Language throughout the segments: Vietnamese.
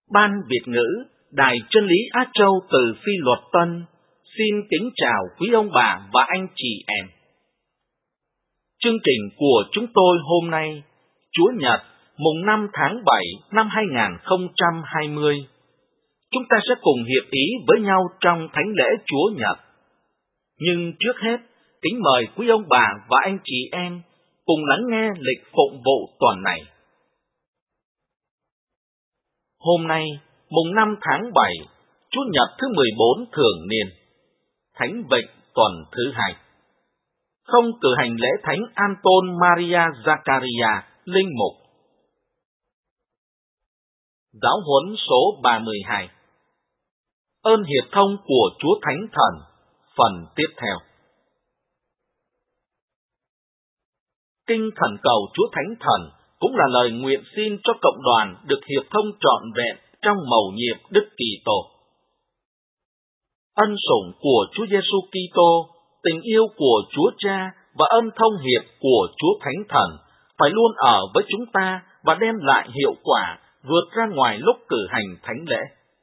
Ban Việt ngữ, Đài Chân lý Á Châu từ Phi Luật Tân, xin kính chào quý ông bà và anh chị em. Chương trình của chúng tôi hôm nay, Chúa Nhật, mùng 5 tháng 7 năm 2020. Chúng ta sẽ cùng hiệp ý với nhau trong thánh lễ Chúa Nhật. Nhưng trước hết, kính mời quý ông bà và anh chị em cùng lắng nghe lịch phụng vụ tuần này. Hôm nay, mùng 5 tháng 7, Chủ nhật thứ 14 thường niên, Thánh Vịnh tuần thứ 2. Không cử hành lễ Thánh Anton Maria Zaccaria, linh mục. Giáo huấn số 32. Ơn hiệp thông của Chúa Thánh Thần, phần tiếp theo. Kinh khẩn cầu Chúa Thánh Thần cũng là lời nguyện xin cho cộng đoàn được hiệp thông trọn vẹn trong mầu nhiệm Đức Kitô. Ân sủng của Chúa Giêsu Kitô, tình yêu của Chúa Cha và ân thông hiệp của Chúa Thánh Thần phải luôn ở với chúng ta và đem lại hiệu quả vượt ra ngoài lúc cử hành thánh lễ.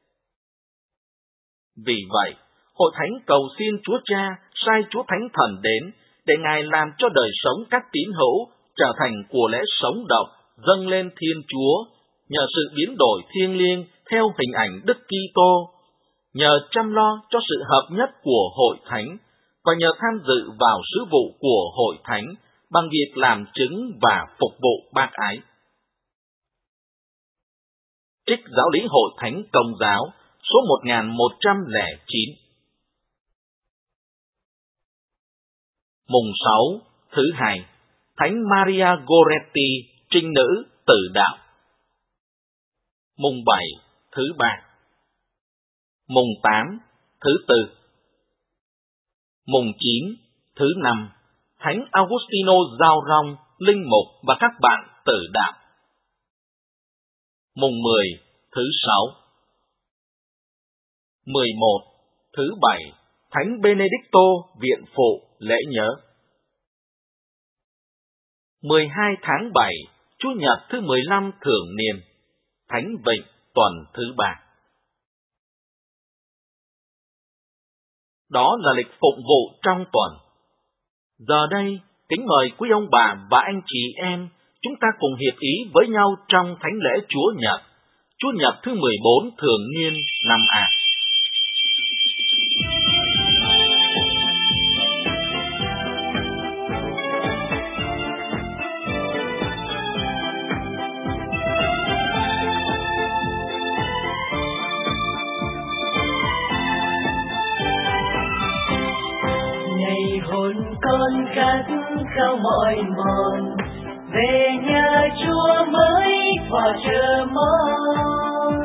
Vì vậy, Hội Thánh cầu xin Chúa Cha sai Chúa Thánh Thần đến để Ngài làm cho đời sống các tín hữu trở thành của lễ sống động dâng lên Thiên Chúa, nhờ sự biến đổi thiêng liêng theo hình ảnh Đức Kitô, nhờ chăm lo cho sự hợp nhất của Hội Thánh và nhờ tham dự vào sứ vụ của Hội Thánh bằng việc làm chứng và phục vụ bác ái. Trích Giáo lý Hội Thánh Công giáo số 1109. Mùng 6, thứ 2, Thánh Maria Goretti, trinh nữ, tử đạo. Mùng 7, thứ 3. Mùng 8, thứ 4. Mùng 9, thứ 5, Thánh Augustino Giao Rong, linh mục và các bạn tử đạo. Mùng 10, thứ 6. 11, thứ 7, Thánh Benedicto, viện phụ, lễ nhớ. 12 tháng 7, Chủ nhật thứ 15 thường niên, Thánh Vịnh tuần thứ 3. Đó là lịch phụng vụ trong tuần. Giờ đây, kính mời quý ông bà và anh chị em, chúng ta cùng hiệp ý với nhau trong thánh lễ Chúa Nhật, Chủ nhật thứ 14 thường niên năm A. Hồn con khát khao mỏi mòn, về nhà Chúa mới thỏa chờ mong.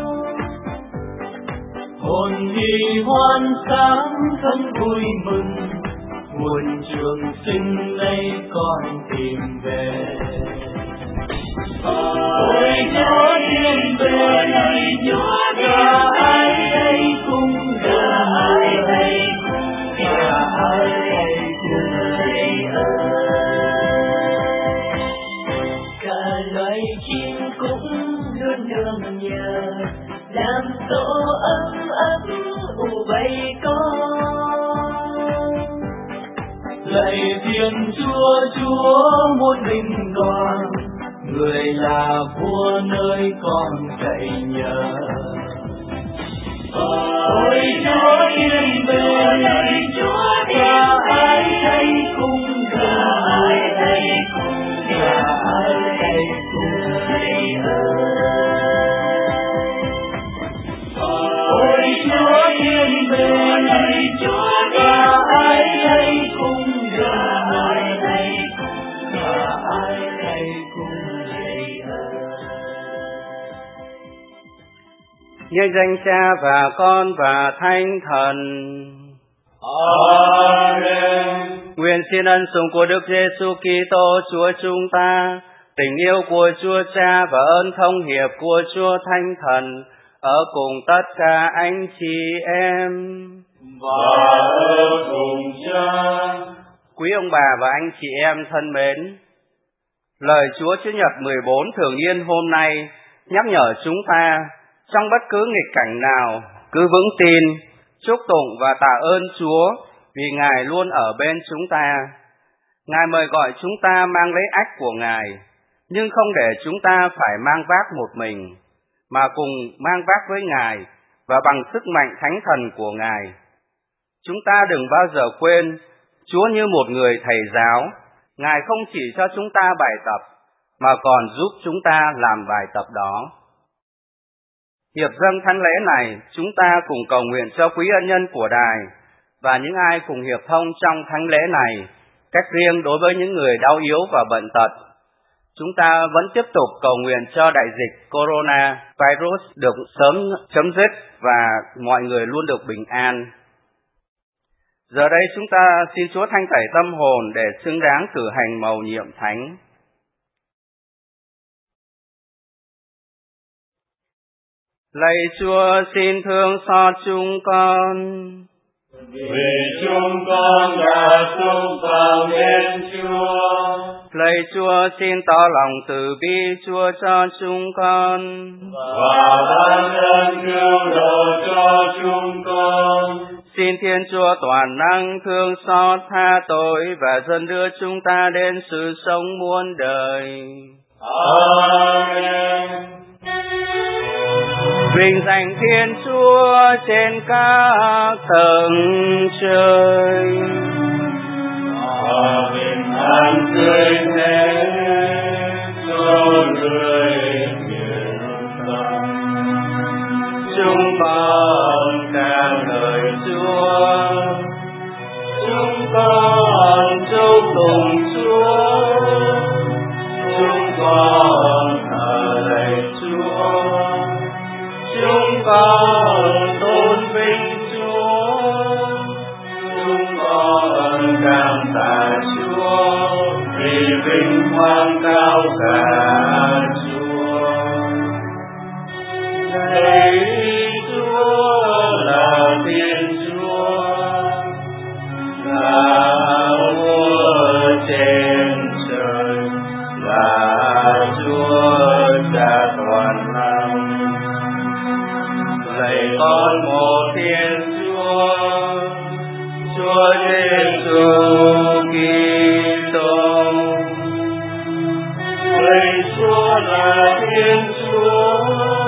Hồn đi hoan sáng thân vui mừng, nguồn trường sinh nay con tìm về. Ôi Chúa thiên về này, Chúa gà ai đây cùng gà ai đây cùng gà ai đây. Cả loài chim cũng luôn nương nhờ, làm tổ ấm ấm ủ bầy con. Lạy Thiên Chúa, Chúa muôn bình toàn, người là vua nơi con cậy nhờ. Ôi Chúa thiên về này, Chúa gà ai đây cùng gà ai đây cùng gà ai đây cùng thầy ơi. Ôi Chúa thiên về này, Chúa gà ai đây cùng gà ai đây cùng gà ai đây cùng thầy ơi. Nhân danh Cha và Con và Thánh Thần. Amen. Nguyện xin ân sủng của Đức Giêsu Kitô Chúa chúng ta, tình yêu của Chúa Cha và ơn thông hiệp của Chúa Thánh Thần ở cùng tất cả anh chị em. Và ở cùng Cha. Quý ông bà và anh chị em thân mến, lời Chúa Chúa Nhật 14 thường niên hôm nay nhắc nhở chúng ta Trong bất cứ nghịch cảnh nào, cứ vững tin, chúc tụng và tạ ơn Chúa vì Ngài luôn ở bên chúng ta. Ngài mời gọi chúng ta mang lấy ách của Ngài, nhưng không để chúng ta phải mang vác một mình, mà cùng mang vác với Ngài và bằng sức mạnh thánh thần của Ngài. Chúng ta đừng bao giờ quên, Chúa như một người thầy giáo, Ngài không chỉ cho chúng ta bài tập, mà còn giúp chúng ta làm bài tập đó. Hiệp dâng thánh lễ này, chúng ta cùng cầu nguyện cho quý ân nhân của đài và những ai cùng hiệp thông trong thánh lễ này, cách riêng đối với những người đau yếu và bệnh tật. Chúng ta vẫn tiếp tục cầu nguyện cho đại dịch Corona virus được sớm chấm dứt và mọi người luôn được bình an. Giờ đây chúng ta xin Chúa thanh tẩy tâm hồn để xứng đáng cử hành mầu nhiệm thánh. Lạy Chúa, xin thương xót chúng con. Vì chúng con đã xúc phạm đến Chúa. Lạy Chúa, xin tỏ lòng từ bi Chúa cho chúng con. Và ban ơn cứu độ cho chúng con. Xin Thiên Chúa toàn năng thương xót tha tội và dần đưa chúng ta đến sự sống muôn đời. Amen. Vinh danh Thiên Chúa trên các tầng trời. Và bình an tươi thế cho người hiền tâm. Chúng con ca ngợi Chúa, Chúng con chúc tụng Chúa. Chúng con thờ lạy Chúa. Chúng con tôn vinh Chúa. Chúng con cảm tạ Chúa vì vinh quang cao cả Chúa. Lạy Chúa là Thiên Chúa, là vua trên trời, là Chúa Cha toàn năng. Lạy con một Thiên Chúa, Chúa Giêsu Kitô. Lạy Chúa là Thiên Chúa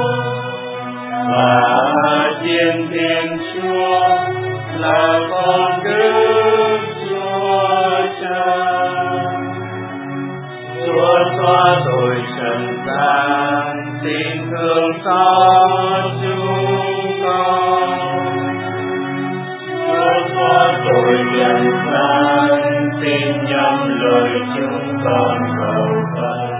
và Thiên Chúa, là con Đức Chúa Cha. Chúa xóa tội trần gian, xin thương xót chúng con. Chúa xóa tội trần gian, xin nhắm lời chúng con cầu khẩn.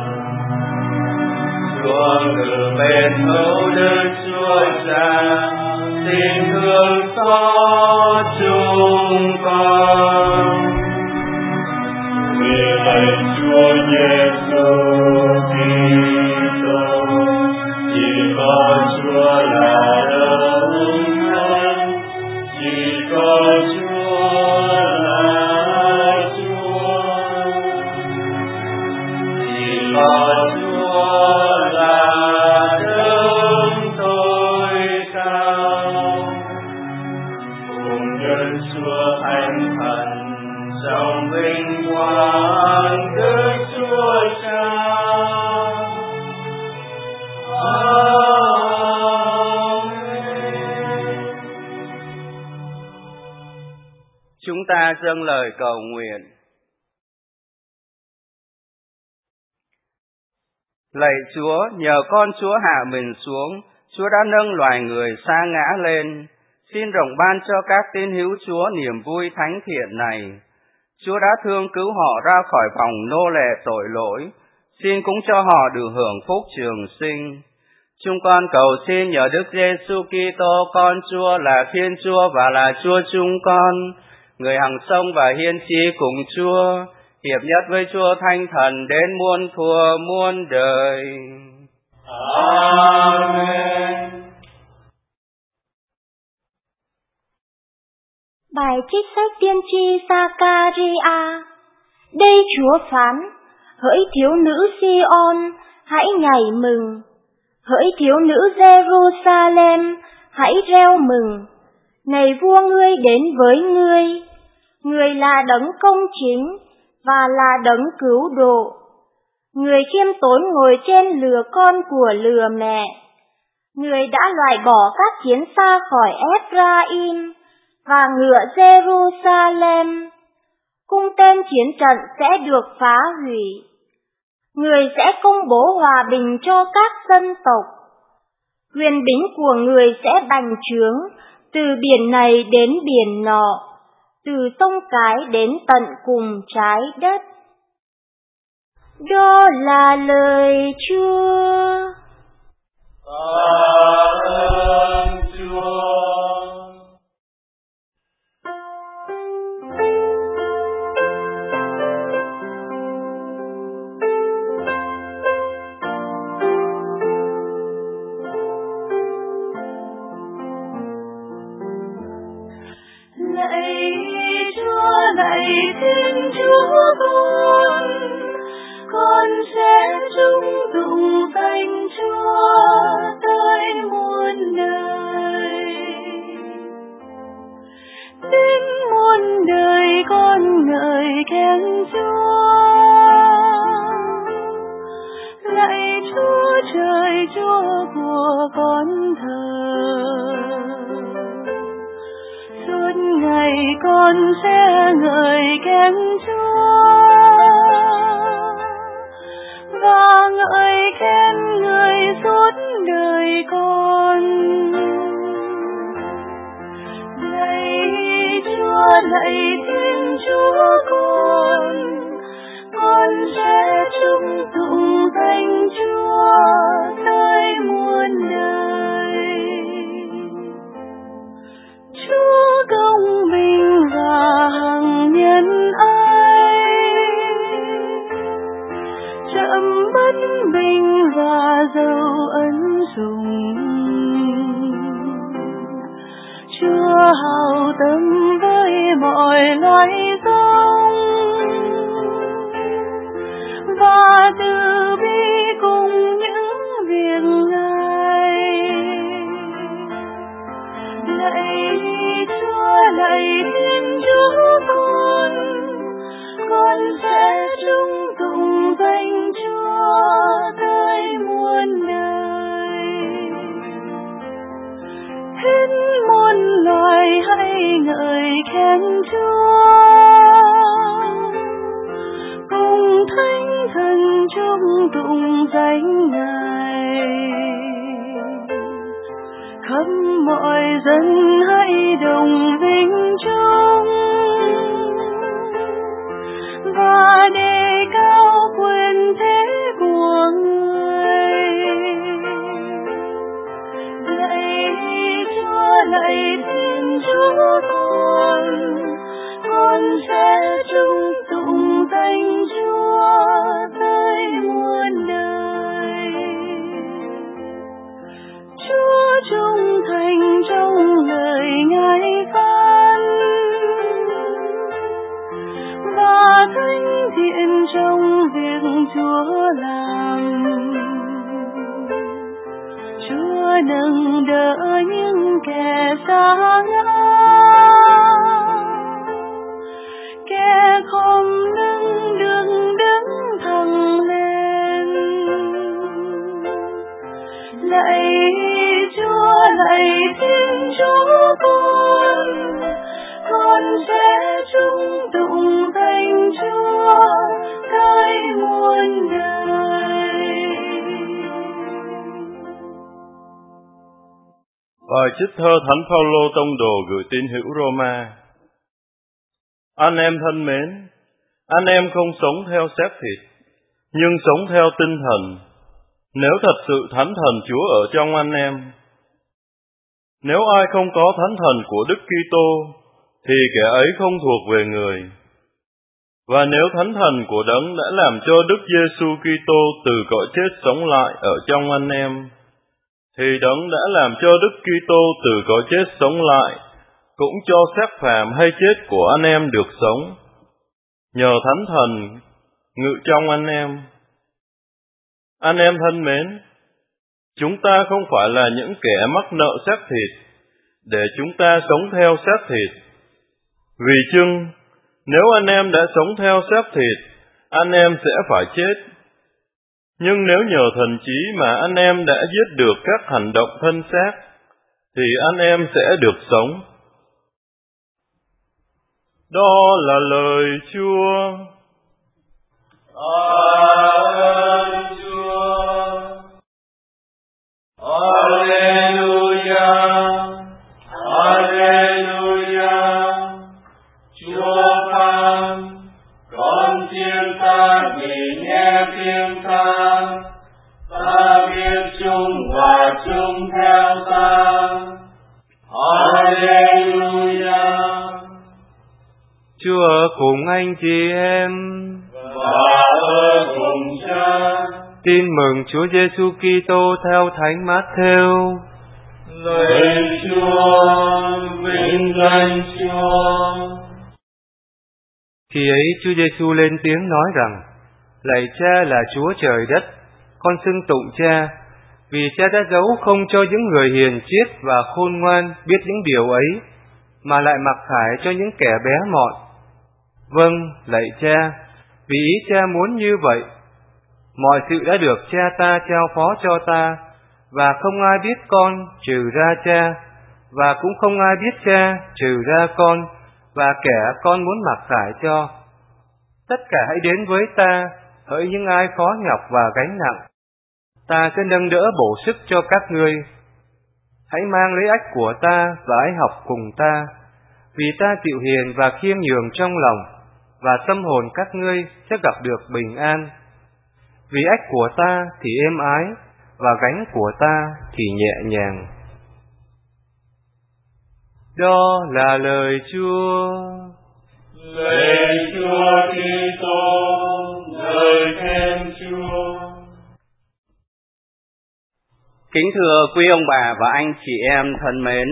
Chúa ngự bên hữu Đức Chúa Cha, xin thương xót chúng con. Vì lạy Chúa Giêsu Kitô, chỉ có Chúa là đấng thánh, chỉ có Chúa là Chúa, chỉ có Chúa là đấng tối cao. Cùng nhân Chúa Thánh Thần trong vinh quang Đức Chúa Cha. Chúng ta dâng lời cầu nguyện. Lạy Chúa, nhờ con Chúa hạ mình xuống, Chúa đã nâng loài người sa ngã lên. Xin rộng ban cho các tín hữu Chúa niềm vui thánh thiện này. Chúa đã thương cứu họ ra khỏi vòng nô lệ tội lỗi. Xin cũng cho họ được hưởng phúc trường sinh. Chúng con cầu xin nhờ Đức Giêsu Kitô con Chúa là Thiên Chúa và là Chúa chúng con, người hằng sống và hiên chí cùng Chúa, hiệp nhất với Chúa Thánh Thần đến muôn thuở muôn đời. Amen. Bài trích sách tiên tri Sa-ca-ri-a. Đây Chúa phán: hỡi thiếu nữ Si-on, hãy nhảy mừng, Hỡi thiếu nữ Jerusalem, hãy reo mừng, này vua ngươi đến với ngươi. Người là đấng công chính và là đấng cứu độ. Người khiêm tốn ngồi trên lừa con của lừa mẹ. Người đã loại bỏ các chiến xa khỏi Ephraim và ngựa Jerusalem. Cung tên chiến trận sẽ được phá hủy. Người sẽ công bố hòa bình cho các dân tộc. Quyền bính của người sẽ bành trướng từ biển này đến biển nọ, từ sông Cái đến tận cùng trái đất. Đó là lời Chúa. Tạ ơn Chúa. Lạy Thiên Chúa con sẽ trung tụng danh Chúa tới muôn đời. Đến muôn đời con ngợi khen Chúa. Lạy Chúa trời, Chúa của con thờ. Suốt ngày con sẽ ngợi khen Chúa và ngợi khen Người suốt đời con. Lạy Chúa, lạy Thiên Chúa con sẽ trung tụng danh Chúa tới muôn đời. Chúa công bình và hằng nhân ái, chậm bất bình và giàu ân sủng. Chúa hào tâm với mọi loài sống và từ bi cùng những việc Ngài. Lạy Chúa, lạy Thiên Chúa con sẽ trung tụng danh Chúa tới muôn đời. Hết muôn loài hãy ngợi khen Chúa, cùng thánh thần trung tụng danh Ngài. Khắp mọi dân hãy đồng vinh chung và đề cao quyền thế của Người. Lạy Chúa, lạy Thiên Chúa con sẽ trung tụng danh Chúa tới muôn đời. Chúa trung thành trong lời Ngài phán và thánh thiện trong việc Chúa làm. Chúa nâng đỡ những kẻ sa ngã, kẻ không nâng được đứng thẳng lên. Lạy Chúa, lạy Thiên Chúa con sẽ trung tụng danh Chúa tới muôn đời. Bài trích thơ Thánh Phaolô tông đồ gửi tín hữu Roma. Anh em thân mến, anh em không sống theo xác thịt, nhưng sống theo tinh thần. Nếu thật sự Thánh Thần Chúa ở trong anh em, nếu ai không có Thánh Thần của Đức Kitô, thì kẻ ấy không thuộc về người. Và nếu Thánh Thần của Đấng đã làm cho Đức Giêsu Kitô từ cõi chết sống lại ở trong anh em, thì Đấng đã làm cho Đức Kitô từ cõi chết sống lại, cũng cho xác phàm hay chết của anh em được sống, nhờ Thánh Thần ngự trong anh em. Anh em thân mến, Chúng ta không phải là những kẻ mắc nợ xác thịt, để chúng ta sống theo xác thịt. Vì chưng, nếu anh em đã sống theo xác thịt, anh em sẽ phải chết. Nhưng nếu nhờ thần trí mà anh em đã giết được các hành động thân xác, thì anh em sẽ được sống. Đó là lời Chúa. Ơn Chúa. Alleluia. Alleluia. Chúa phán, con chiên ta vì nghe tiếng ta, ta biết chúng và chúng theo ta. Alleluia. Chúa ở cùng anh chị em và ở cùng Cha. Tin mừng Chúa Giêsu Kitô theo Thánh Mát-thêu. Lạy Chúa, vinh danh Chúa. Khi ấy Chúa Giêsu lên tiếng nói rằng: Lạy Cha là Chúa trời đất, con xưng tụng Cha, vì Cha đã giấu không cho những người hiền triết và khôn ngoan biết những điều ấy, mà lại mặc khải cho những kẻ bé mọn. Vâng, lạy Cha, vì ý Cha muốn như vậy. Mọi sự đã được Cha ta trao phó cho ta, và không ai biết con trừ ra Cha, và cũng không ai biết Cha trừ ra con, và kẻ con muốn mặc khải cho. Tất cả hãy đến với ta, hỡi những ai khó nhọc và gánh nặng, ta sẽ nâng đỡ bổ sức cho các ngươi. Hãy mang lấy ách của ta và hãy học cùng ta, vì ta chịu hiền và khiêm nhường trong lòng, và tâm hồn các ngươi sẽ gặp được bình an. Vì ách của ta thì êm ái, và gánh của ta thì nhẹ nhàng. Đó là lời Chúa. Lạy Chúa Kitô, lời khen Chúa. Kính thưa quý ông bà và anh chị em thân mến,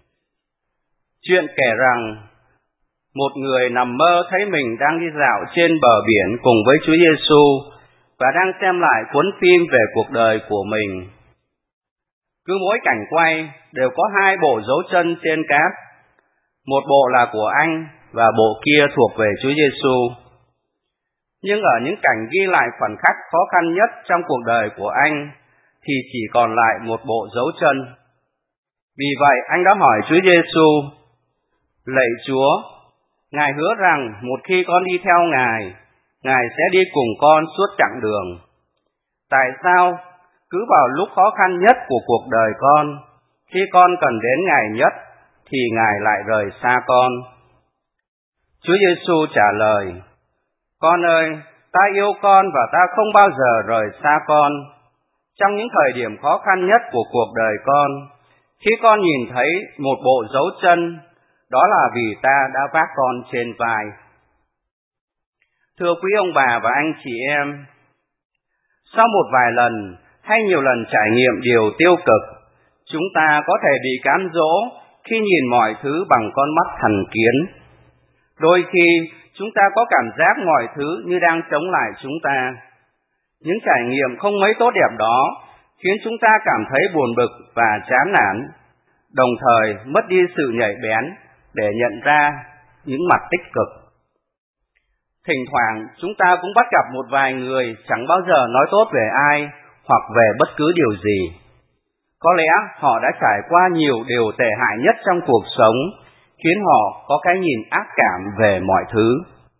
chuyện kể rằng một người nằm mơ thấy mình đang đi dạo trên bờ biển cùng với Chúa Giêsu và đang xem lại cuốn phim về cuộc đời của mình. Cứ mỗi cảnh quay đều có hai bộ dấu chân trên cát, một bộ là của anh và bộ kia thuộc về Chúa Giêsu. Nhưng ở những cảnh ghi lại khoảnh khắc khó khăn nhất trong cuộc đời của anh thì chỉ còn lại một bộ dấu chân. Vì vậy anh đã hỏi Chúa Giêsu: Lạy Chúa, Ngài hứa rằng một khi con đi theo Ngài sẽ đi cùng con suốt chặng đường. Tại sao cứ vào lúc khó khăn nhất của cuộc đời con, khi con cần đến Ngài nhất, thì Ngài lại rời xa con? Chúa Giêsu trả lời: Con ơi, ta yêu con và ta không bao giờ rời xa con. Trong những thời điểm khó khăn nhất của cuộc đời con, khi con nhìn thấy một bộ dấu chân, đó là vì ta đã vác con trên vai. Thưa quý ông bà và anh chị em, sau một vài lần hay nhiều lần trải nghiệm điều tiêu cực, chúng ta có thể bị cám dỗ khi nhìn mọi thứ bằng con mắt thành kiến. Đôi khi chúng ta có cảm giác mọi thứ như đang chống lại chúng ta. Những trải nghiệm không mấy tốt đẹp đó khiến chúng ta cảm thấy buồn bực và chán nản, đồng thời mất đi sự nhạy bén để nhận ra những mặt tích cực. Thỉnh thoảng chúng ta cũng bắt gặp một vài người chẳng bao giờ nói tốt về ai hoặc về bất cứ điều gì. Có lẽ họ đã trải qua nhiều điều tệ hại nhất trong cuộc sống, khiến họ có cái nhìn ác cảm về mọi thứ.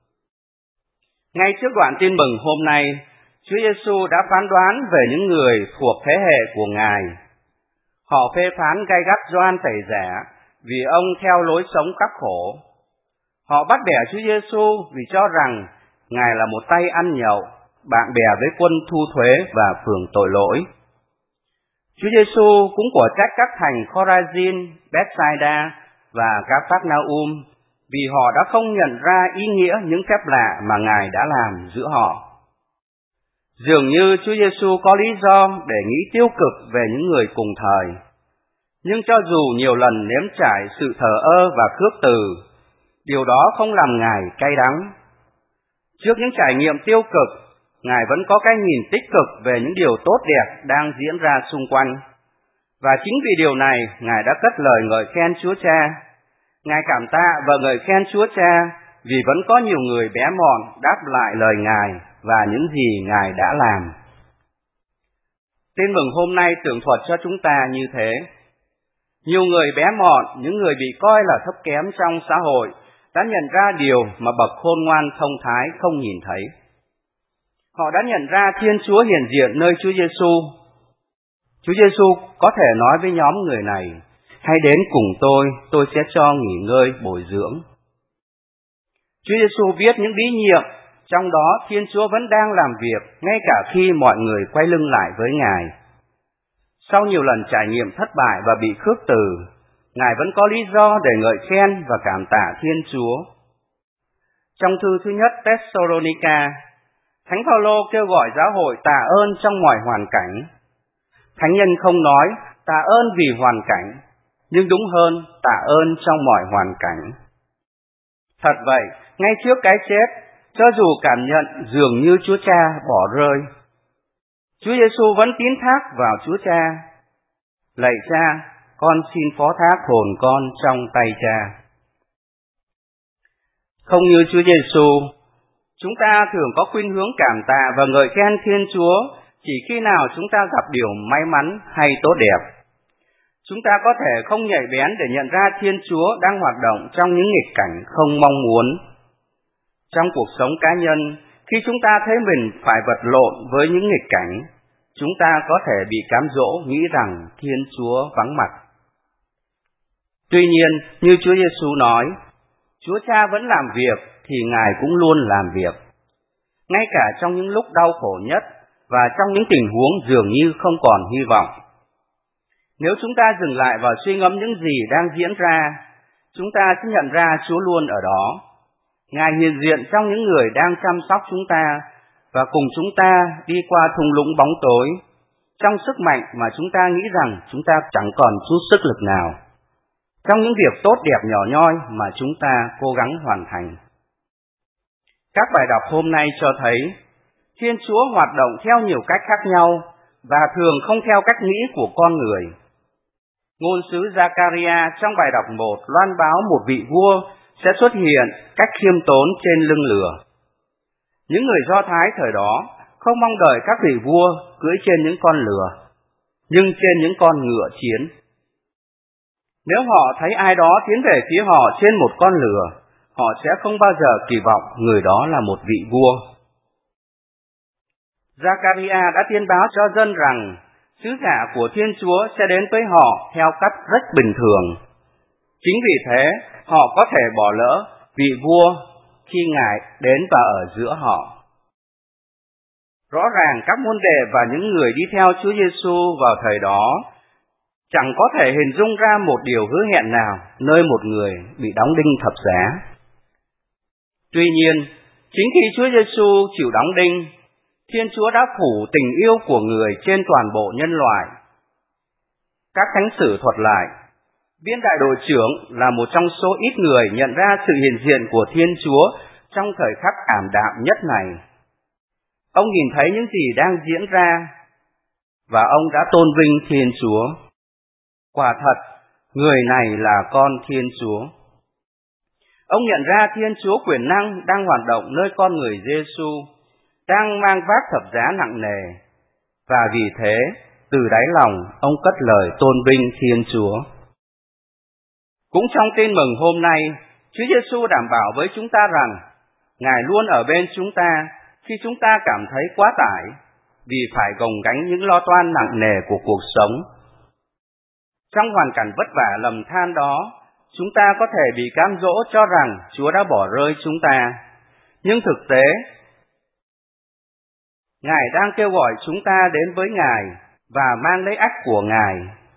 Ngay trước đoạn tin mừng hôm nay, Chúa Giêsu đã phán đoán về những người thuộc thế hệ của Ngài. Họ phê phán gay gắt Gioan Tẩy Giả vì ông theo lối sống khắc khổ. Họ bắt bẻ Chúa Giêsu vì cho rằng Ngài là một tay ăn nhậu, bạn bè với quân thu thuế và phường tội lỗi. Chúa Giêsu cũng của trách các thành Khorazin, Bethsaida và Capernaum vì họ đã không nhận ra ý nghĩa những phép lạ mà Ngài đã làm giữa họ. Dường như Chúa Giêsu có lý do để nghĩ tiêu cực về những người cùng thời. Nhưng cho dù nhiều lần nếm trải sự thờ ơ và khước từ, điều đó không làm Ngài cay đắng. Trước những trải nghiệm tiêu cực, Ngài vẫn có cái nhìn tích cực về những điều tốt đẹp đang diễn ra xung quanh. Và chính vì điều này, Ngài đã cất lời ngợi khen Chúa Cha. Ngài cảm tạ và ngợi khen Chúa Cha vì vẫn có nhiều người bé mọn đáp lại lời Ngài và những gì Ngài đã làm. Tin mừng hôm nay tường thuật cho chúng ta như thế. Nhiều người bé mọn, những người bị coi là thấp kém trong xã hội, đã nhận ra điều mà bậc khôn ngoan thông thái không nhìn thấy. Họ đã nhận ra Thiên Chúa hiện diện nơi Chúa Giêsu. Chúa Giêsu có thể nói với nhóm người này: hãy đến cùng tôi sẽ cho nghỉ ngơi bồi dưỡng. Chúa Giêsu biết những bí nhiệm, trong đó Thiên Chúa vẫn đang làm việc ngay cả khi mọi người quay lưng lại với Ngài. Sau nhiều lần trải nghiệm thất bại và bị khước từ, Ngài vẫn có lý do để ngợi khen và cảm tạ Thiên Chúa. Trong thư thứ nhất Thessalonica, Thánh Phaolô kêu gọi giáo hội tạ ơn trong mọi hoàn cảnh. Thánh nhân không nói tạ ơn vì hoàn cảnh, nhưng đúng hơn tạ ơn trong mọi hoàn cảnh. Thật vậy, ngay trước cái chết, cho dù cảm nhận dường như Chúa Cha bỏ rơi, Chúa Giêsu vẫn tín thác vào Chúa Cha. Lạy Cha, con xin phó thác hồn con trong tay Cha. Không như Chúa Giêsu, chúng ta thường có khuynh hướng cảm tạ và ngợi khen Thiên Chúa chỉ khi nào chúng ta gặp điều may mắn hay tốt đẹp. Chúng ta có thể không nhạy bén để nhận ra Thiên Chúa đang hoạt động trong những nghịch cảnh không mong muốn. Trong cuộc sống cá nhân, khi chúng ta thấy mình phải vật lộn với những nghịch cảnh, chúng ta có thể bị cám dỗ nghĩ rằng Thiên Chúa vắng mặt. Tuy nhiên, như Chúa Giêsu nói, Chúa Cha vẫn làm việc thì Ngài cũng luôn làm việc. Ngay cả trong những lúc đau khổ nhất và trong những tình huống dường như không còn hy vọng. Nếu chúng ta dừng lại và suy ngẫm những gì đang diễn ra, chúng ta sẽ nhận ra Chúa luôn ở đó. Ngài hiện diện trong những người đang chăm sóc chúng ta và cùng chúng ta đi qua thung lũng bóng tối, trong sức mạnh mà chúng ta nghĩ rằng chúng ta chẳng còn chút sức lực nào, trong những việc tốt đẹp nhỏ nhoi mà chúng ta cố gắng hoàn thành. Các bài đọc hôm nay cho thấy Thiên Chúa hoạt động theo nhiều cách khác nhau và thường không theo cách nghĩ của con người. Ngôn sứ Giê-ca-ri-a trong bài đọc 1 loan báo một vị vua sẽ xuất hiện cách khiêm tốn trên lưng lừa. Những người Do Thái thời đó không mong đợi các vị vua cưỡi trên những con lừa, nhưng trên những con ngựa chiến. Nếu họ thấy ai đó tiến về phía họ trên một con lừa, họ sẽ không bao giờ kỳ vọng người đó là một vị vua. Giê-ca-ri-a đã tiên báo cho dân rằng sứ giả của Thiên Chúa sẽ đến với họ theo cách rất bình thường. Chính vì thế, họ có thể bỏ lỡ vị vua khi Ngài đến và ở giữa họ. Rõ ràng các môn đệ và những người đi theo Chúa Giêsu vào thời đó chẳng có thể hình dung ra một điều hứa hẹn nào nơi một người bị đóng đinh thập giá. Tuy nhiên, chính khi Chúa Giêsu chịu đóng đinh, Thiên Chúa đã phủ tình yêu của người trên toàn bộ nhân loại. Các thánh sử thuật lại, viên đại đội trưởng là một trong số ít người nhận ra sự hiện diện của Thiên Chúa trong thời khắc ảm đạm nhất này. Ông nhìn thấy những gì đang diễn ra, và ông đã tôn vinh Thiên Chúa. Quả thật, người này là con Thiên Chúa. Ông nhận ra Thiên Chúa quyền năng đang hoạt động nơi con người Giêsu, đang mang vác thập giá nặng nề, và vì thế, từ đáy lòng, ông cất lời tôn vinh Thiên Chúa. Cũng trong tin mừng hôm nay, Chúa Giêsu đảm bảo với chúng ta rằng, Ngài luôn ở bên chúng ta khi chúng ta cảm thấy quá tải, vì phải gồng gánh những lo toan nặng nề của cuộc sống. Trong hoàn cảnh vất vả lầm than đó, chúng ta có thể bị cám dỗ cho rằng Chúa đã bỏ rơi chúng ta. Nhưng thực tế, Ngài đang kêu gọi chúng ta đến với Ngài và mang lấy ách của Ngài.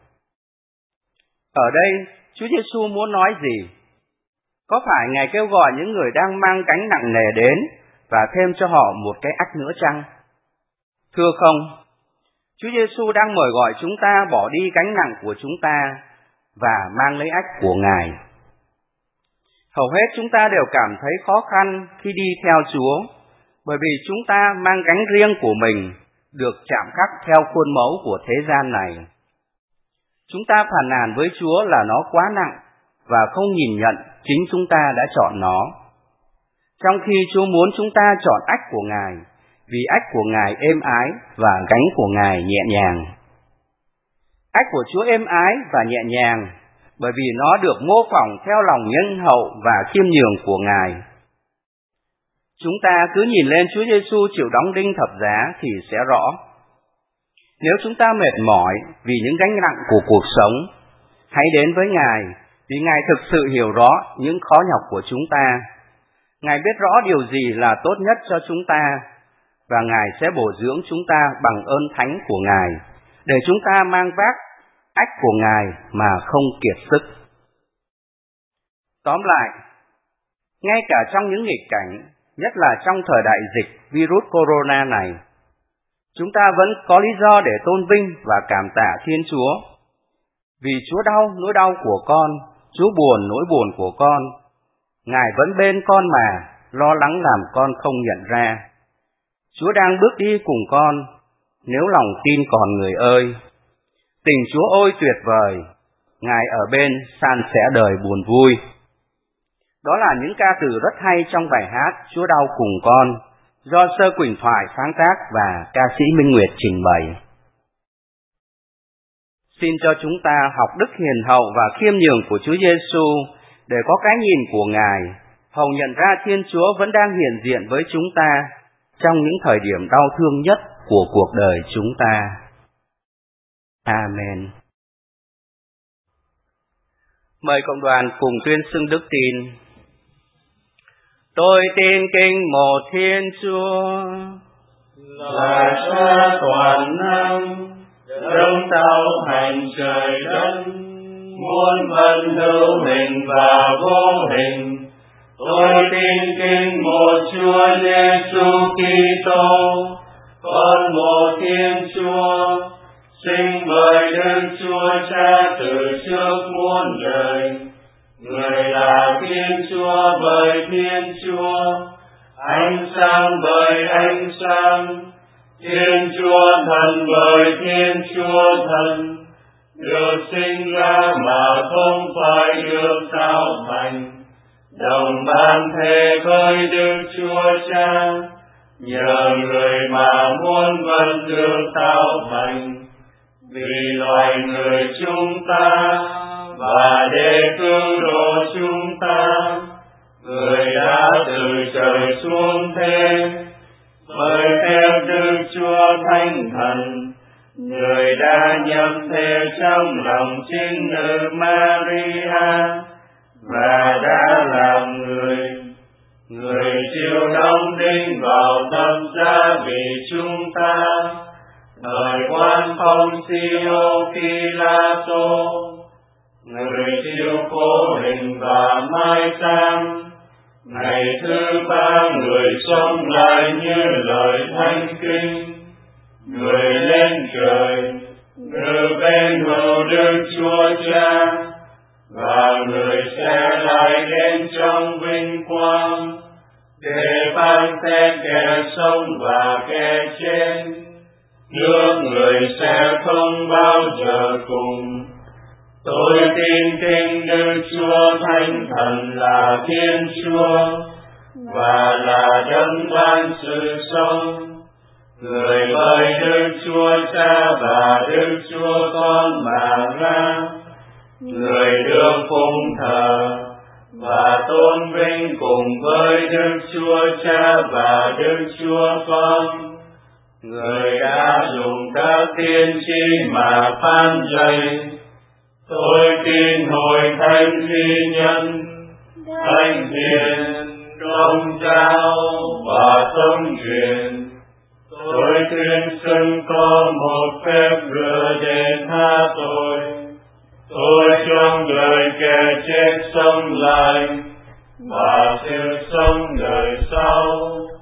Ở đây, Chúa Giêsu muốn nói gì? Có phải Ngài kêu gọi những người đang mang gánh nặng nề đến và thêm cho họ một cái ách nữa chăng? Thưa không, Chúa Giêsu đang mời gọi chúng ta bỏ đi gánh nặng của chúng ta và mang lấy ách của Ngài. Hầu hết chúng ta đều cảm thấy khó khăn khi đi theo Chúa, Bởi vì chúng ta mang gánh riêng của mình, được chạm khắc theo khuôn mẫu của thế gian này. Chúng ta phàn nàn với Chúa là nó quá nặng và không nhìn nhận chính chúng ta đã chọn nó. Trong khi Chúa muốn chúng ta chọn ách của Ngài, vì ách của Ngài êm ái và gánh của Ngài nhẹ nhàng. Ách của Chúa êm ái và nhẹ nhàng bởi vì nó được mô phỏng theo lòng nhân hậu và khiêm nhường của Ngài. Chúng ta cứ nhìn lên Chúa Giêsu chịu đóng đinh thập giá thì sẽ rõ. Nếu chúng ta mệt mỏi vì những gánh nặng của cuộc sống, hãy đến với Ngài, vì Ngài thực sự hiểu rõ những khó nhọc của chúng ta. Ngài biết rõ điều gì là tốt nhất cho chúng ta, và Ngài sẽ bổ dưỡng chúng ta bằng ơn thánh của Ngài, để chúng ta mang vác ách của Ngài mà không kiệt sức. Tóm lại, ngay cả trong những nghịch cảnh, nhất là trong thời đại dịch virus corona này, chúng ta vẫn có lý do để tôn vinh và cảm tạ Thiên Chúa. Vì Chúa đau nỗi đau của con, Chúa buồn nỗi buồn của con. Ngài vẫn bên con mà, lo lắng làm con không nhận ra. Chúa đang bước đi cùng con, nếu lòng tin còn người ơi. Tình Chúa ôi tuyệt vời, Ngài ở bên san sẻ đời buồn vui. Đó là những ca từ rất hay trong bài hát Chúa đau cùng con, do Sơ Quỳnh Thoại sáng tác và ca sĩ Minh Nguyệt trình bày. Xin cho chúng ta học đức hiền hậu và khiêm nhường của Chúa Giêsu để có cái nhìn của Ngài, hầu nhận ra Thiên Chúa vẫn đang hiện diện với chúng ta trong những thời điểm đau thương nhất của cuộc đời chúng ta. Amen. Mời cộng đoàn cùng tuyên xưng đức tin. Tôi tin kính một Thiên Chúa, là Cha toàn năng, đấng tạo thành trời đất, muôn vật hữu hình và vô hình. Tôi tin kính một Chúa Giêsu Kitô, con một Thiên Chúa, sinh bởi Đức Chúa Cha từ trước muôn đời. Người là Thiên Chúa bởi Thiên Chúa, ánh sáng bởi ánh sáng, Thiên Chúa thần bởi Thiên Chúa thần, được sinh ra mà không phải được tạo thành, đồng ban thể với Đức Chúa Cha, nhờ người mà muôn vật được tạo thành, vì loài người chúng ta và để cứu độ chúng ta, người đã từ trời xuống thế. Bởi phép Đức Chúa Thánh Thần, người đã nhập thể trong lòng chính nữ Maria và đã làm người. Người chịu đóng đinh vào thập giá vì chúng ta, thời quan Poncio Pilato. Người chịu khổ hình và mai táng, ngày thứ ba người sống lại như lời thánh kinh. Người lên trời, ngự bên hữu Đức Chúa Cha, và người sẽ lại đến trong vinh quang, để phán xét kẻ sống và kẻ chết. Nước người sẽ không bao giờ cùng. Tôi tin kính Đức Chúa Thánh Thần là Thiên Chúa, và là đấng ban sự sống. Người bởi Đức Chúa Cha và Đức Chúa Con mà ra, người được phụng thờ và tôn vinh cùng với Đức Chúa Cha và Đức Chúa Con. Người đã dùng các tiên tri mà phán dạy. Tôi tin hội thánh duy nhân, thánh hiền, công giáo và thông truyền. Tôi tuyên xưng có một phép rửa để tha tội. Tôi trong đời kẻ chết sống lại và sự sống đời sau.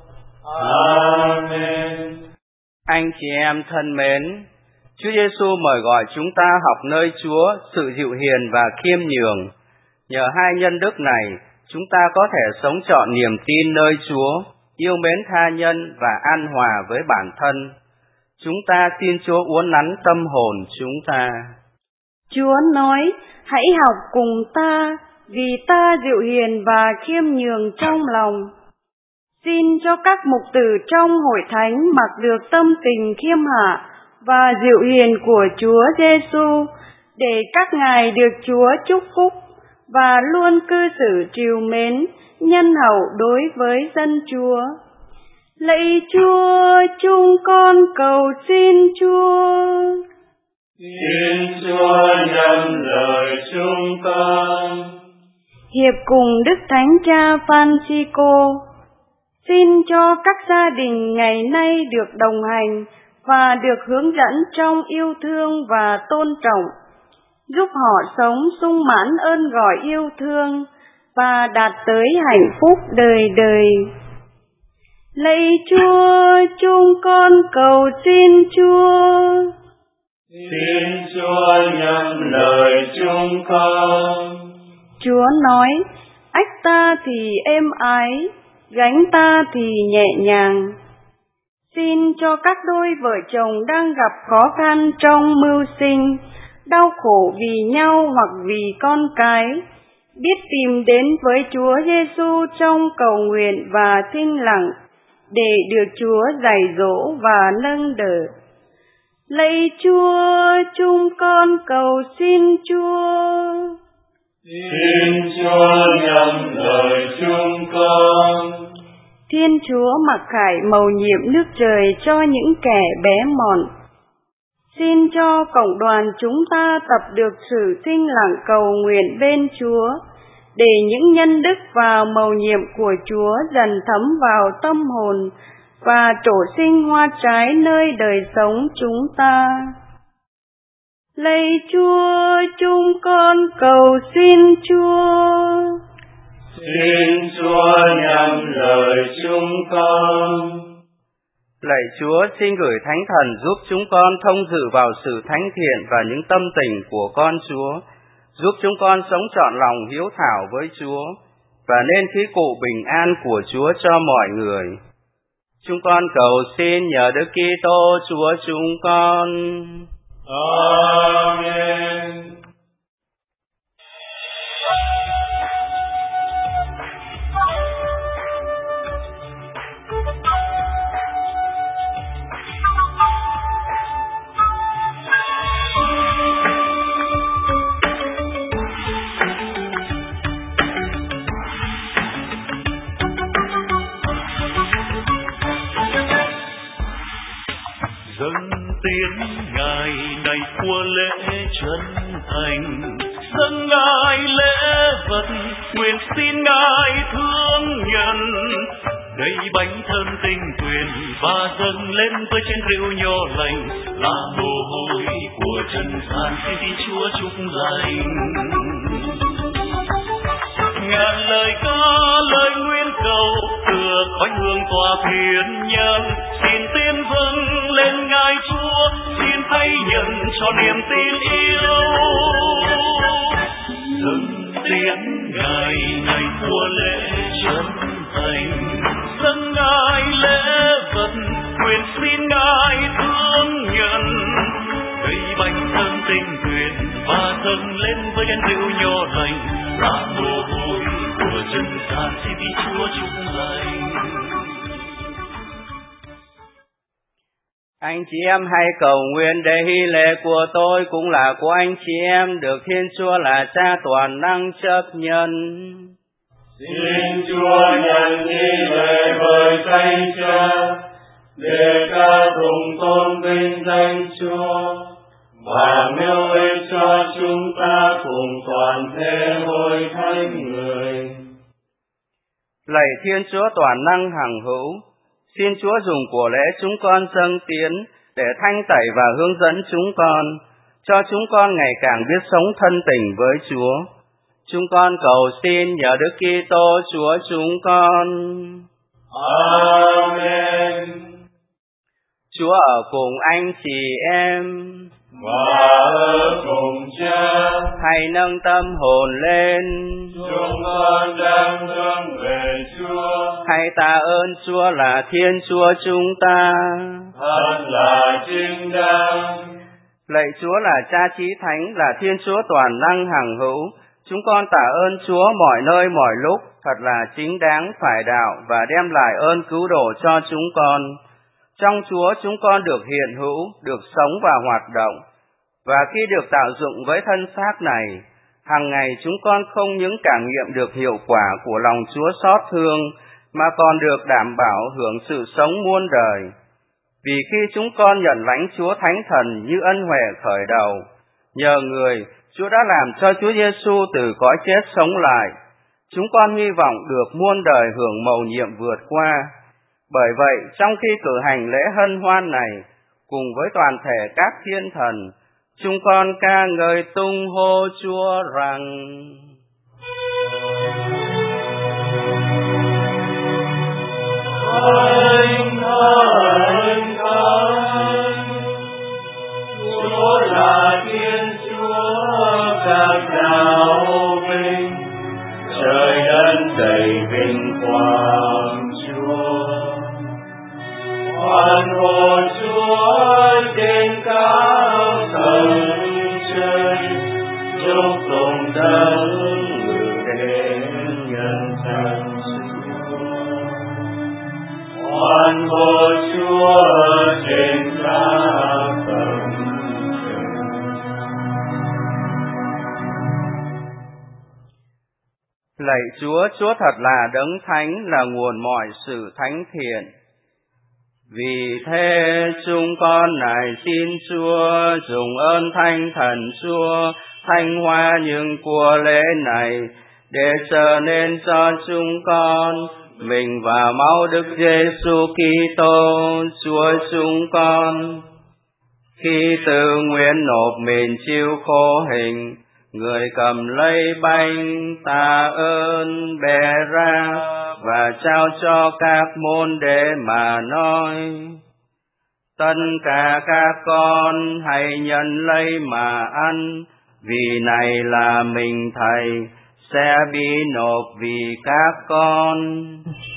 Amen. Anh chị em thân mến, Chúa Giêsu mời gọi chúng ta học nơi Chúa sự dịu hiền và khiêm nhường. Nhờ hai nhân đức này, chúng ta có thể sống trọn niềm tin nơi Chúa yêu mến tha nhân và an hòa với bản thân. Chúng ta xin Chúa uốn nắn tâm hồn chúng ta. Chúa nói, hãy học cùng ta, vì ta dịu hiền và khiêm nhường trong lòng. Xin cho các mục tử trong hội thánh mặc được tâm tình khiêm hạ và dịu hiền của Chúa Giêsu, để các ngài được Chúa chúc phúc và luôn cư xử trìu mến, nhân hậu đối với dân Chúa. Lạy Chúa, chúng con cầu xin Chúa. Xin Chúa nhậm lời chúng con. Hiệp cùng Đức Thánh Cha Francisco, xin cho các gia đình ngày nay được đồng hành và được hướng dẫn trong yêu thương và tôn trọng, giúp họ sống sung mãn ơn gọi yêu thương và đạt tới hạnh phúc đời đời. Lạy Chúa, chúng con cầu xin Chúa. Xin Chúa nhậm lời chúng con. Chúa nói, ách ta thì êm ái, gánh ta thì nhẹ nhàng. Xin cho các đôi vợ chồng đang gặp khó khăn trong mưu sinh, đau khổ vì nhau hoặc vì con cái, biết tìm đến với Chúa Giêsu trong cầu nguyện và thinh lặng, để được Chúa dạy dỗ và nâng đỡ. Lạy Chúa, chúng con cầu xin Chúa. Xin Chúa nhậm lời chúng con. Thiên Chúa mặc khải mầu nhiệm nước trời cho những kẻ bé mọn. Xin cho cộng đoàn chúng ta tập được sự thinh lặng cầu nguyện bên Chúa, để những nhân đức và mầu nhiệm của Chúa dần thấm vào tâm hồn và trổ sinh hoa trái nơi đời sống chúng ta. Lạy Chúa, chúng con cầu xin Chúa. Xin Chúa nhậm lời chúng con. Lạy Chúa, xin gửi Thánh Thần giúp chúng con thông dự vào sự thánh thiện và những tâm tình của con Chúa, giúp chúng con sống trọn lòng hiếu thảo với Chúa, và nên khí cụ bình an của Chúa cho mọi người. Chúng con cầu xin nhờ Đức Kitô Chúa chúng con. Amen. Dâng tiếng Ngài này của lễ chân thành, dâng Ngài lễ vật, nguyện xin Ngài thương nhận. Đây bánh thơm tinh tuyền và dâng lên với chén rượu nho lành, là mồ hôi của trần gian, xin Chúa chúc lành. Ngàn lời ca lời nguyên cầu, tựa khói hương tỏa thiên nhân, xin tiên dâng lên Ngài Chúa, xin thay nhận cho niềm tin yêu. Dâng tiếng Ngài ngày của lễ chân thành, dâng Ngài lễ vật, nguyện xin Ngài thương nhận. Cây bánh thơm tinh tuyền và dâng lên với chén rượu nho lành, là mồ hôi của trần gian, xin Chúa chúc lành. Anh chị em hãy cầu nguyện để hy lễ của tôi cũng là của anh chị em, được Thiên Chúa là Cha toàn năng chấp nhận. Xin Chúa nhận hy lễ với Thánh Cha, để ca tụng tôn vinh danh Chúa, và nêu ích cho chúng ta cùng toàn thể hội thánh người. Lạy Thiên Chúa toàn năng hằng hữu, xin Chúa dùng của lễ chúng con dâng tiến để thanh tẩy và hướng dẫn chúng con, cho chúng con ngày càng biết sống thân tình với Chúa. Chúng con cầu xin nhờ Đức Kitô Chúa chúng con. Amen. Chúa ở cùng anh chị em. và ở cùng Cha. Hãy nâng tâm hồn lên, Chúng con đang hướng về Chúa. hãy tạ ơn Chúa là Thiên Chúa chúng ta. Thật là chính đáng. Lạy Chúa là Cha Chí Thánh, là Thiên Chúa toàn năng hằng hữu. Chúng con tạ ơn Chúa mọi nơi mọi lúc, thật là chính đáng phải đạo và đem lại ơn cứu độ cho chúng con. Trong Chúa chúng con được hiện hữu, được sống và hoạt động. Và khi được tạo dựng với thân xác này, hàng ngày chúng con không những cảm nghiệm được hiệu quả của lòng Chúa xót thương, mà còn được đảm bảo hưởng sự sống muôn đời. Vì khi chúng con nhận lãnh Chúa Thánh Thần như ân huệ khởi đầu, nhờ Người, Chúa đã làm cho Chúa Giêsu từ cõi chết sống lại. Chúng con hy vọng được muôn đời hưởng mầu nhiệm vượt qua. Bởi vậy, trong khi cử hành lễ hân hoan này, cùng với toàn thể các thiên thần, chúng con ca ngợi tung hô Chúa rằng: Thánh, thánh, thánh, Chúa là Thiên Chúa các đạo vinh, trời đất đầy vinh quang Chúa. Hoan hô Chúa trên các tầng trời, chúc tụng Đấng ngự đến nhân gian Chúa. Hoan hô Chúa trên các tầng trời. Lạy Chúa, Chúa thật là Đấng Thánh, là nguồn mọi sự thánh thiện. Vì thế chúng con nài xin Chúa dùng ơn Thánh Thần Chúa thanh hóa những của lễ này, để trở nên cho chúng con mình và máu Đức Giêsu Kitô Chúa chúng con. Khi tự nguyện nộp mình chịu khổ hình, Người cầm lấy bánh tạ ơn bẻ ra và trao cho các môn đệ mà nói: Tất cả các con hãy nhận lấy mà ăn, vì này là mình Thầy sẽ bị nộp vì các con.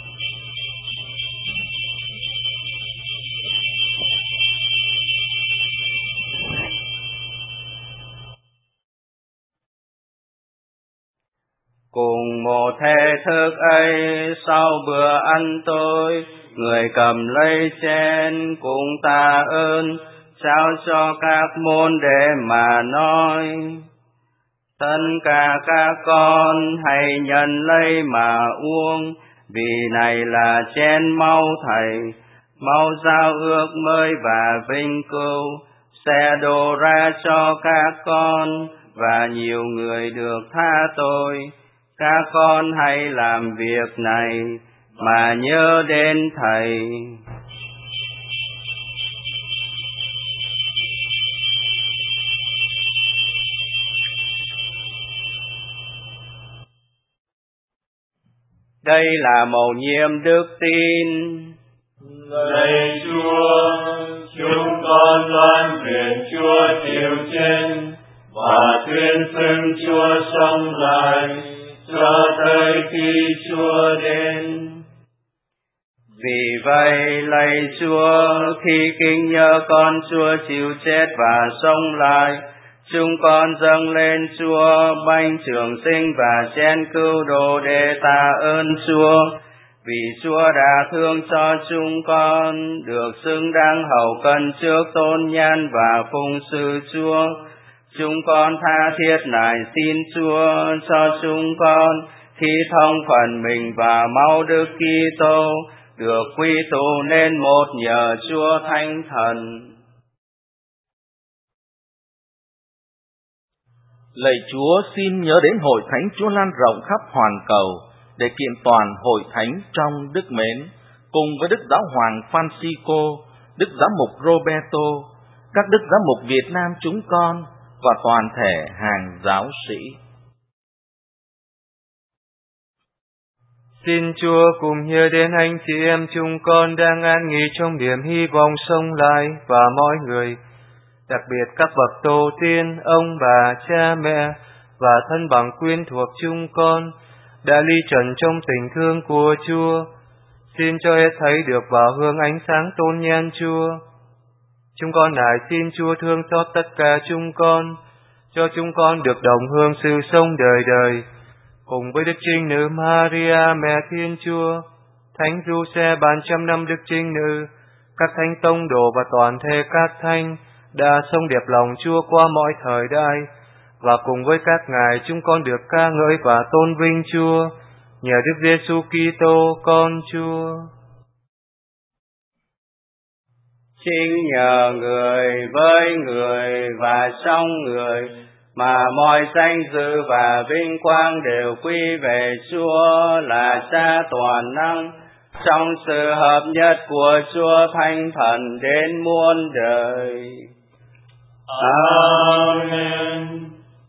Cùng một thể thức ấy, sau bữa ăn tối, Người cầm lấy chén cùng tạ ơn, trao cho các môn đệ mà nói: Tất cả các con hãy nhận lấy mà uống, vì này là chén máu Thầy, máu giao ước mới và vinh cưu, sẽ đổ ra cho các con, và nhiều người được tha tội. Các con hãy làm việc này mà nhớ đến Thầy. Đây là mầu nhiệm đức tin. Lạy Chúa, chúng con loan truyền Chúa chịu chết và tuyên xưng Chúa sống lại cho tới khi Chúa đến. Vì vậy, lạy Chúa, khi kính nhớ con Chúa chịu chết và sống lại, chúng con dâng lên Chúa bánh trường sinh và chén cứu độ để tạ ơn Chúa. Vì Chúa đã thương cho chúng con, được xứng đáng hầu cân trước tôn nhan và phụng sự Chúa. Chúng con tha thiết nài xin Chúa cho chúng con, khi thông phần mình và máu Đức Kitô, được quy tụ nên một nhờ Chúa Thánh Thần. Lạy Chúa, xin nhớ đến hội thánh Chúa lan rộng khắp hoàn cầu, để kiện toàn hội thánh trong đức mến, cùng với Đức Giáo Hoàng Francisco, Đức Giám mục Roberto, các Đức Giám mục Việt Nam chúng con và toàn thể hàng giáo sĩ. Xin Chúa cùng nhớ đến anh chị em chúng con đang an nghỉ trong niềm hy vọng sống lại và mọi người. đặc biệt các bậc tổ tiên, ông bà, cha mẹ và thân bằng quyến thuộc chúng con đã ly trần trong tình thương của Chúa. Xin cho hết thấy được vào hương ánh sáng tôn nhan Chúa. Chúng con nài xin Chúa thương xót tất cả chúng con, cho chúng con được đồng hương sự sống đời đời, cùng với Đức Trinh Nữ Maria Mẹ Thiên Chúa, Thánh Giuse ban trăm năm Đức Trinh Nữ, các thánh tông đồ và toàn thể các thánh đã sống đẹp lòng Chúa qua mọi thời đại, và cùng với các ngài chúng con được ca ngợi và tôn vinh Chúa nhờ Đức Giêsu Kitô con Chúa. Chính nhờ người với người và trong người mà mọi danh dự và vinh quang đều quy về Chúa là Cha toàn năng, trong sự hợp nhất của Chúa Thánh Thần đến muôn đời. Amen.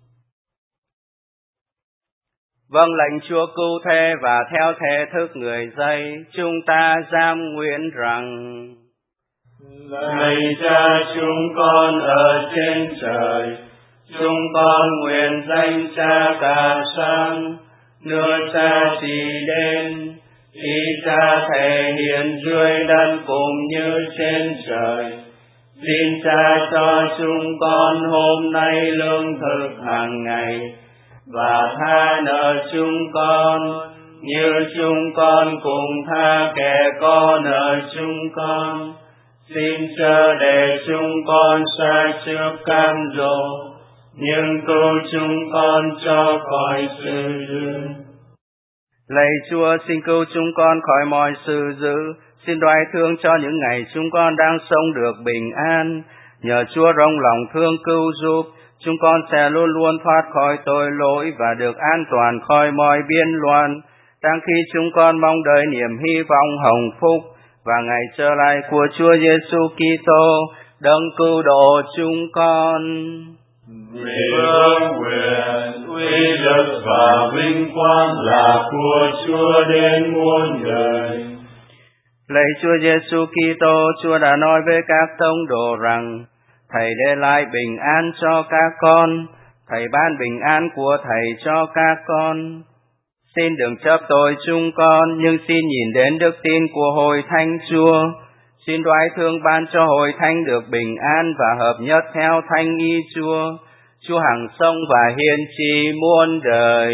Vâng lệnh Chúa cứu thế và theo thể thức người dạy, chúng ta giam nguyện rằng: Lạy Cha chúng con ở trên trời, chúng con nguyện danh Cha cả sáng, nước Cha trị đến, ý Cha thể hiện dưới đất cũng như trên trời. Xin Cha cho chúng con hôm nay lương thực hàng ngày, và tha nợ chúng con như chúng con cùng tha kẻ có nợ chúng con. Xin chớ để chúng con sa trước cam dỗ, nhưng cứu chúng con cho khỏi sự dữ. Lạy Chúa, xin cứu chúng con khỏi mọi sự dữ. Xin đoái thương cho những ngày chúng con đang sống được bình an. Nhờ Chúa rộng lòng thương cứu giúp, chúng con sẽ luôn luôn thoát khỏi tội lỗi và được an toàn khỏi mọi biên loạn, đang khi chúng con mong đợi niềm hy vọng hồng phúc và ngày trở lại của Chúa Giêsu Kitô, đấng cứu độ chúng con. Vì ơn quyền, uy lực và vinh quang là của Chúa đến muôn đời. Lạy Chúa Giêsu Kitô, Chúa đã nói với các tông đồ rằng: Thầy để lại bình an cho các con, Thầy ban bình an của Thầy cho các con. Xin đừng chấp tội chúng con, nhưng xin nhìn đến đức tin của Hội Thánh Chúa. Xin đoái thương ban cho Hội Thánh được bình an và hợp nhất theo Thánh ý Chúa. Chúa hằng sống và hiên trị muôn đời.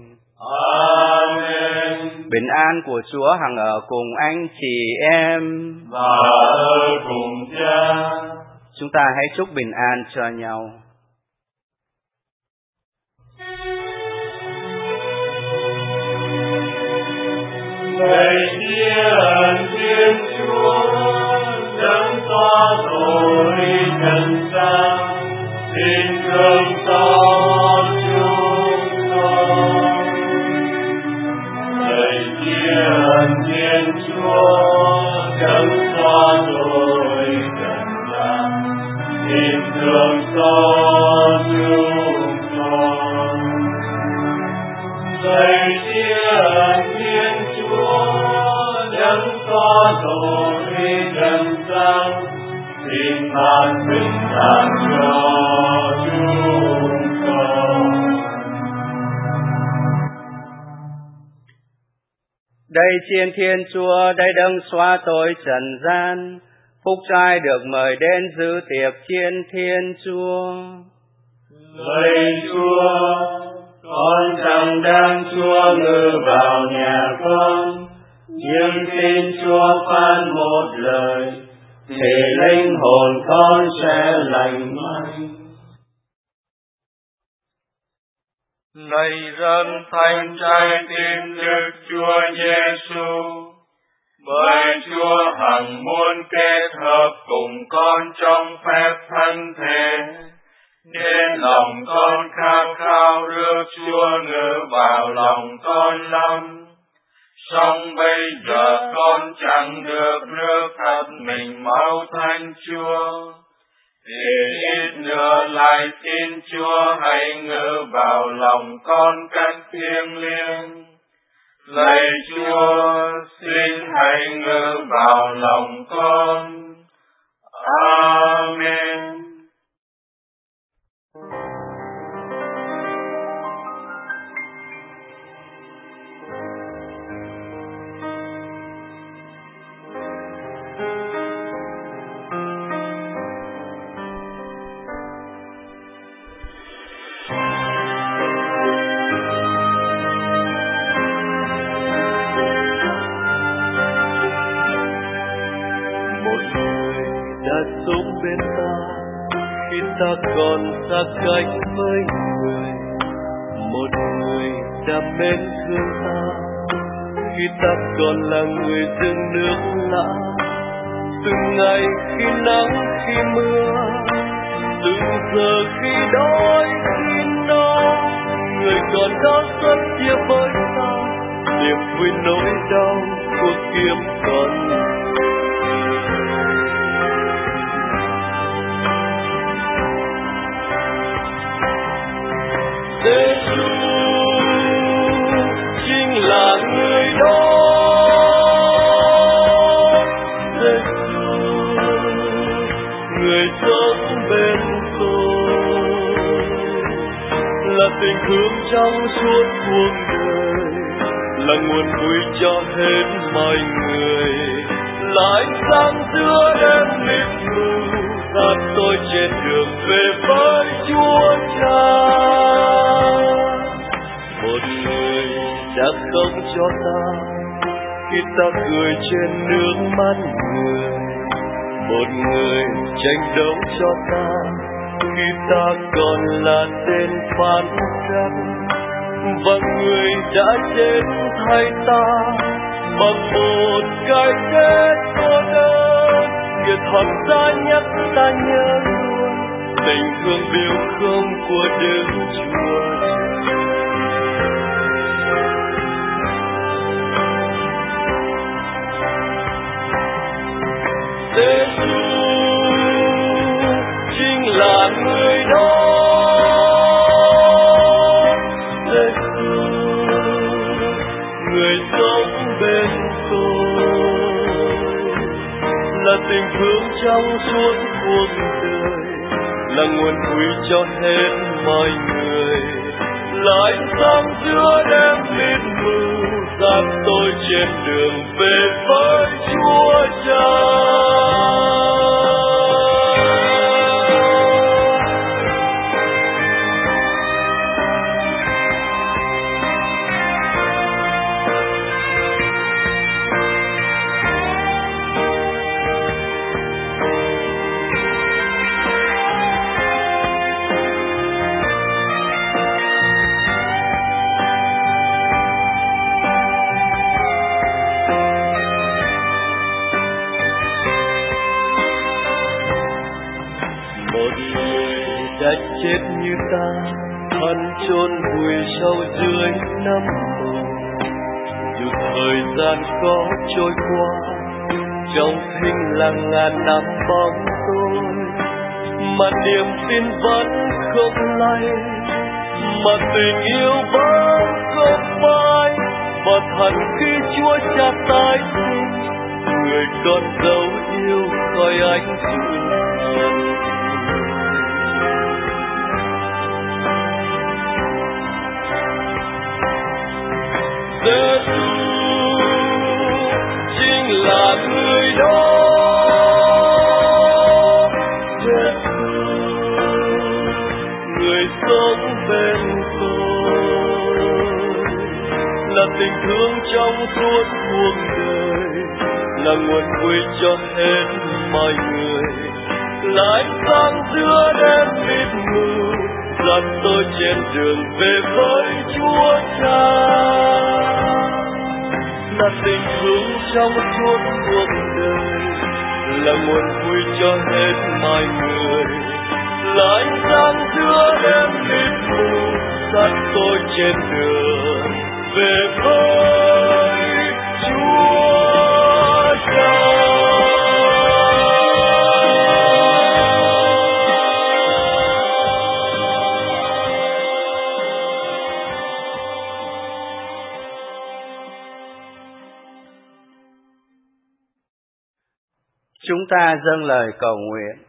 Amen. Bình an của Chúa hằng ở cùng anh chị em và ở cùng Cha. Chúng ta hãy chúc bình an cho nhau. Lạy Thiên Chúa, đấng xóa tội trần gian, xin thương xót chúng con. Lạy Thiên Chúa, đấng xóa tội trần gian, xin thương xót chúng con. Lạy Thiên Chúa, đấng xóa tội trần gian, xin ban bình an cho chúng con. Đây chiên Thiên Chúa, đây đấng xóa tội trần gian, phúc trai được mời đến dự tiệc chiên Thiên Chúa. Lạy Chúa, con chẳng đang Chúa ngự vào nhà con, nhưng xin Chúa phán một lời, thì linh hồn con sẽ lành mạnh. Lạy dân thánh trái tim Đức Chúa Giêsu, bởi Chúa hằng muốn kết hợp cùng con trong phép thân thể, nên lòng con khát khao rước Chúa ngự vào lòng con lắm. Song bây giờ con chẳng được rước thật mình máu Thánh Chúa, thì ít nữa lại xin Chúa hãy ngự vào lòng con cách thiêng liêng. Lạy Chúa, xin hãy ngự vào lòng con. Amen. ta còn xa cách với người, một người đã mến thương ta khi ta còn là người rừng nước lã. Từng ngày khi nắng khi mưa, từng giờ khi đói khi no, người còn đó rất chia với ta niềm vui nỗi đau của kiếp con. Giêsu chính là người đó, Giêsu người sống bên tôi, là tình thương trong suốt cuộc đời, là nguồn vui cho hết mọi người, là ánh sáng giữa đêm mịt mù, dắt tôi trên đường về với Chúa Cha. Một người đã không cho ta khi ta cười trên nước mắt người, một người tranh đấu cho ta khi ta còn là tên phản trắc, và người đã chết thay ta bằng một cái chết cô đơn. Việc thật ra nhắc ta nhớ luôn tình thương biểu không của Đức Chúa. Giêsu chính là người đó, Giêsu người sống bên tôi, là tình thương trong suốt cuộc đời, là nguồn vui cho hết mọi người, là ánh sáng giữa đêm mịt mù, dắt tôi trên đường về với Chúa Cha. Đã chết như ta, thân chôn vùi sâu dưới nấm mồ. Dù thời gian có trôi qua, trong thinh lặng ngàn năm bóng tôi, mà niềm tin vẫn không lay, mà tình yêu vẫn không phai. Và thật khi Chúa Cha tái sinh, người con dấu yêu coi ánh dương. Giêsu chính là người đó, Giêsu người sống bên tôi, là tình thương trong suốt cuộc đời, là nguồn vui cho hết mọi người, là ánh sáng giữa đêm mịt mù, dắt tôi trên đường về với Chúa Cha. Là tình thương trong suốt cuộc đời, là nguồn vui cho hết mọi người, là ánh sáng giữa đêm mịt mù, dắt tôi trên đường về với Chúa Cha. Chúng ta dâng lời cầu nguyện.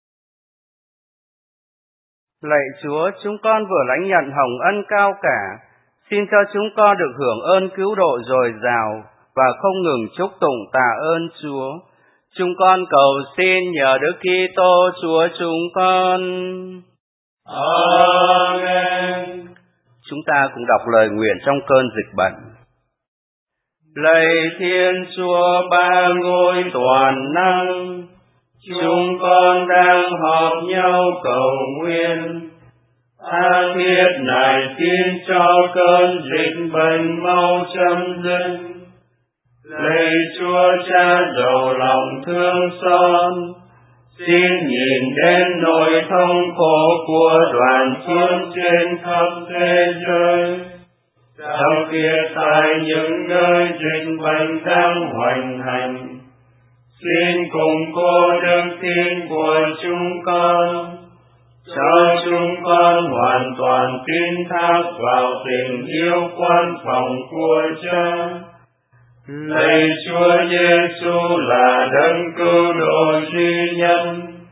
Lạy Chúa, chúng con vừa lãnh nhận hồng ân cao cả, xin cho chúng con được hưởng ơn cứu độ dồi dào và không ngừng chúc tụng tạ ơn Chúa. Chúng con cầu xin nhờ Đức Kitô Chúa chúng con. Amen. Chúng ta cùng đọc lời nguyện trong cơn dịch bệnh. Lạy Thiên Chúa ba ngôi toàn năng, chúng con đang họp nhau cầu nguyện. Tha thiết này xin cho cơn dịch bệnh mau chấm dứt. Lạy Chúa Cha giàu lòng thương xót, xin nhìn đến nỗi thống khổ của đoàn chiên trên khắp thế giới. Đặc biệt tại những nơi dịch bệnh đang hoành hành, xin cùng cô đức tin của chúng con, cho chúng con hoàn toàn tin thác vào tình yêu quan phòng của Cha. Lạy Chúa Giêsu là đấng cứu độ duy nhất,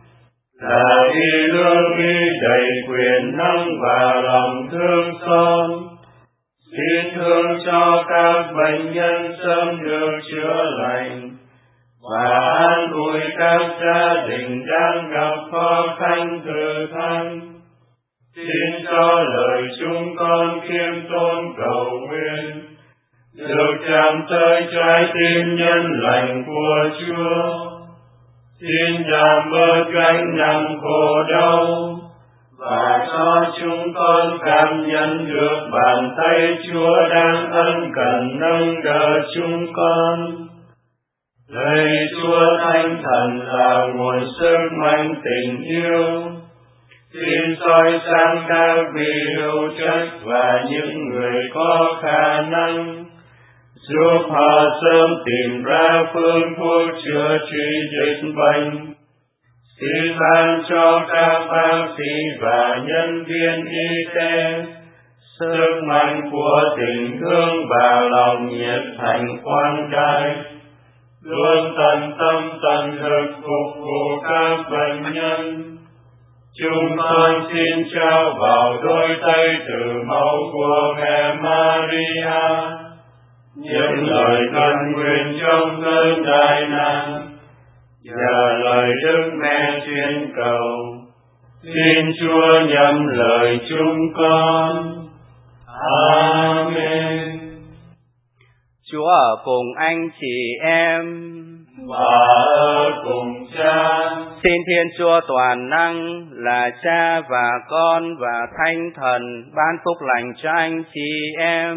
là y lương y đầy quyền năng và lòng thương xót. Xin thương cho các bệnh nhân sớm được chữa lành, và an ủi các gia đình đang gặp khó khăn thử thách. Xin cho lời chúng con khiêm tốn cầu nguyện được chạm tới trái tim nhân lành của Chúa. Xin giảm bớt gánh nặng khổ đau, và cho chúng con cảm nhận được bàn tay Chúa đang ân cần nâng đỡ chúng con. Lạy Chúa Thánh Thần là nguồn sức mạnh tình yêu, xin soi sáng các vị hữu trách và những người có khả năng, giúp họ sớm tìm ra phương thuốc chữa trị dịch bệnh. Xin ban cho các bác sĩ và nhân viên y tế sức mạnh của tình thương và lòng nhiệt thành quan trai, luôn tận tâm tận lực phục vụ các bệnh nhân. Chúng con xin trao vào đôi tay từ máu của mẹ Maria những lời căn nguyện trong cơn đại nạn và lời Đức Mẹ chuyên cầu. Xin Chúa nhậm lời chúng con. Amen. Chúa ở cùng anh chị em và ở cùng Cha. Xin Thiên Chúa toàn năng là Cha và Con và Thánh Thần ban phúc lành cho anh chị em.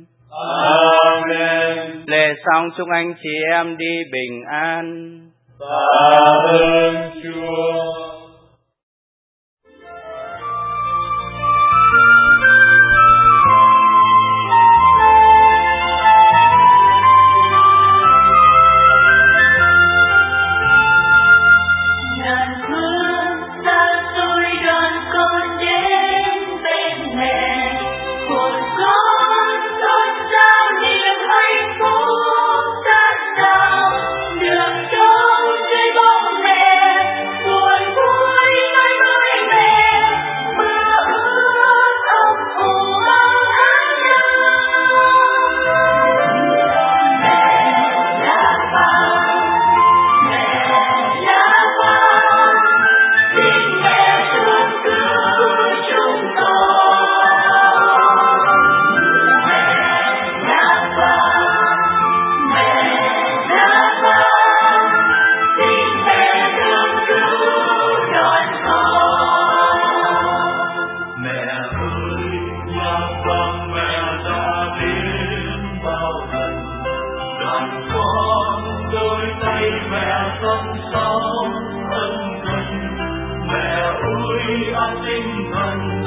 Amen. Lễ xong chúc anh chị em đi bình an. Tạ ơn Chúa. Tinh thần